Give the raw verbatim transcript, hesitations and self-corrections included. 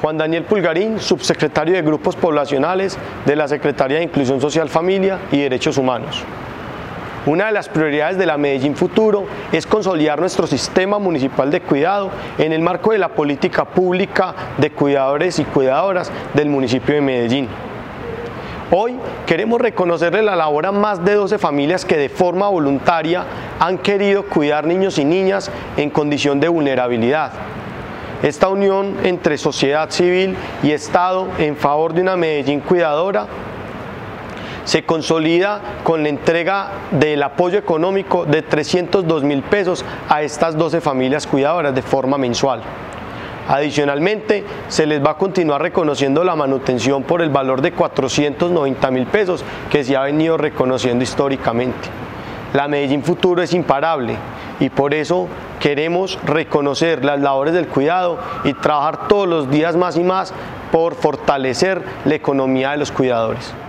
Juan Daniel Pulgarín, subsecretario de Grupos Poblacionales de la Secretaría de Inclusión Social, Familia y Derechos Humanos. Una de las prioridades de la Medellín Futuro es consolidar nuestro sistema municipal de cuidado en el marco de la política pública de cuidadores y cuidadoras del municipio de Medellín. Hoy queremos reconocerle la labor a más de doce familias que de forma voluntaria han querido cuidar niños y niñas en condición de vulnerabilidad. Esta unión entre sociedad civil y Estado en favor de una Medellín cuidadora se consolida con la entrega del apoyo económico de trescientos dos mil pesos a estas doce familias cuidadoras de forma mensual. Adicionalmente, se les va a continuar reconociendo la manutención por el valor de cuatrocientos noventa mil pesos que se ha venido reconociendo históricamente. La Medellín Futuro es imparable y por eso queremos reconocer las labores del cuidado y trabajar todos los días más y más por fortalecer la economía de los cuidadores.